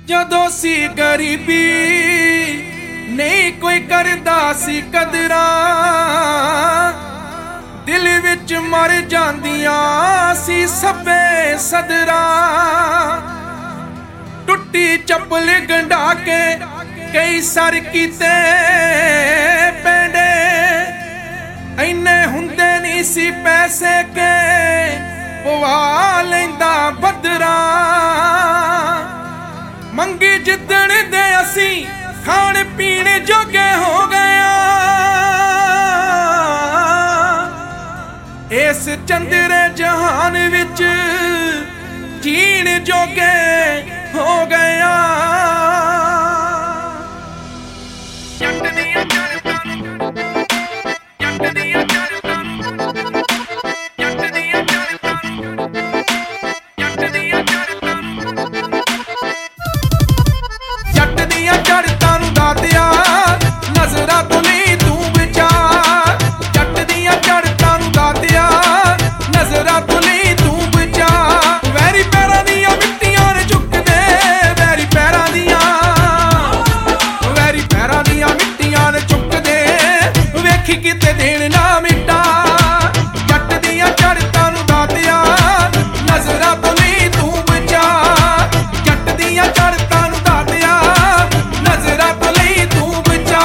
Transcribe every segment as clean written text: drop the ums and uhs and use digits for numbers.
ਜਦੋਂ ਸੀ ਗਰੀਬੀ ਨਹੀਂ ਕੋਈ ਕਰਦਾ ਸੀ ਕਦਰਾਂ, ਦਿਲ ਵਿੱਚ ਮਰ ਜਾਂਦੀਆਂ ਸੀ ਸਭੇ ਸਦਰਾਂ। ਟੁੱਟੀ ਚੱਪਲ ਗੰਢਾ ਕੇ ਕਈ ਸਰ ਕੀਤੇ ਪੈਂਡੇ, ਇੰਨੇ ਹੁੰਦੇ ਨਹੀਂ ਸੀ ਪੈਸੇ ਕੇ ਪਵਾ ਲੈਂਦਾ ਬਦਰਾਂ। ਮੰਗੀ ਜਿੱਦਣ ਦੇ ਅਸੀਂ ਖਾਣ ਪੀਣ ਜੋਗੇ ਹੋ ਗਏ, ਇਸ ਚੰਦਰੇ ਜਹਾਨ ਵਿੱਚ ਜੀਣ ਜੋਗੇ ਹੋ ਗਏ। ਕਿਤੇ ਦੇਣ ਨਾ ਮਿਟਾ ਜੱਟ ਦੀਆਂ ਚੜ੍ਹਤਾਂ ਨੂੰ ਦਾਤਿਆ, ਨਜ਼ਰਾਂ ਤੋਂ ਨਹੀਂ ਤੂੰ ਬਚਾ। ਜੱਟ ਦੀਆਂ ਚੜ੍ਹਤਾਂ ਨੂੰ ਦਾਤਿਆ, ਨਜ਼ਰਾਂ ਤੋਂ ਨਹੀਂ ਤੂੰ ਬਚਾ।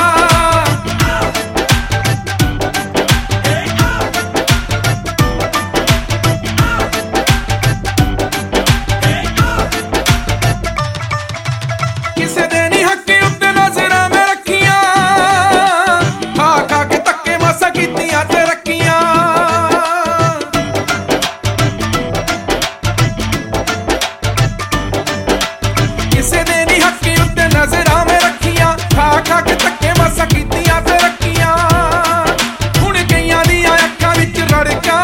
ਕਿਸੇ ਦੇ ਨਹੀਂ ਹੱਕ ਉੱਤੇ ਨਜ਼ਰਾਂ ਮੈਂ ਰੱਖੀਆਂ, ਖਾ ਖਾ ਕੇ ਕੀਤੀਆਂ ਤਰੱਕੀਆਂ। ਕਿਸੇ ਦੇ ਨਹੀਂ ਹੱਕ ਉੱਤੇ ਨਜ਼ਰਾਂ ਮੈਂ ਰੱਖੀਆਂ, ਖਾ ਖਾ ਕੇ ਧੱਕੇ ਮਾਸਾਂ ਕੀਤੀਆਂ ਤਰੱਕੀਆਂ। ਹੁਣ ਕਈਆਂ ਦੀਆਂ ਅੱਖਾਂ ਵਿੱਚ ਰੜਕਾਂ,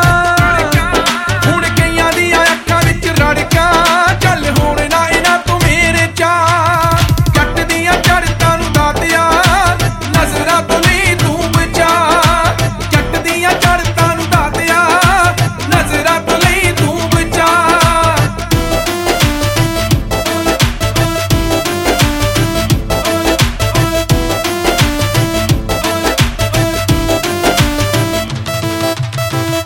ਹੁਣ ਕਈਆਂ ਦੀਆਂ ਅੱਖਾਂ ਵਿੱਚ ਰੜਕਾਂ। ਚੱਲ ਹੁਣ ਨਾ ਇਹਨਾਂ ਤੋਂ ਮੇਰੇ ਚਾਅ, ਜੱਟ ਦੀਆਂ ਚੜ੍ਹਤਾਂ ਨੂੰ ਦਾਤਿਆ, ਨਜ਼ਰਾਂ ਤੋਂ ਨਹੀਂ ਤੂੰ ਬਚਾ।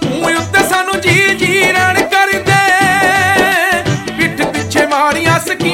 ਜੀ ਰਹਿਣ ਕਰਦੇ, ਪਿੱਠ ਪਿੱਛੇ ਮਾਰੀਆਂ ਸਕੀਆਂ।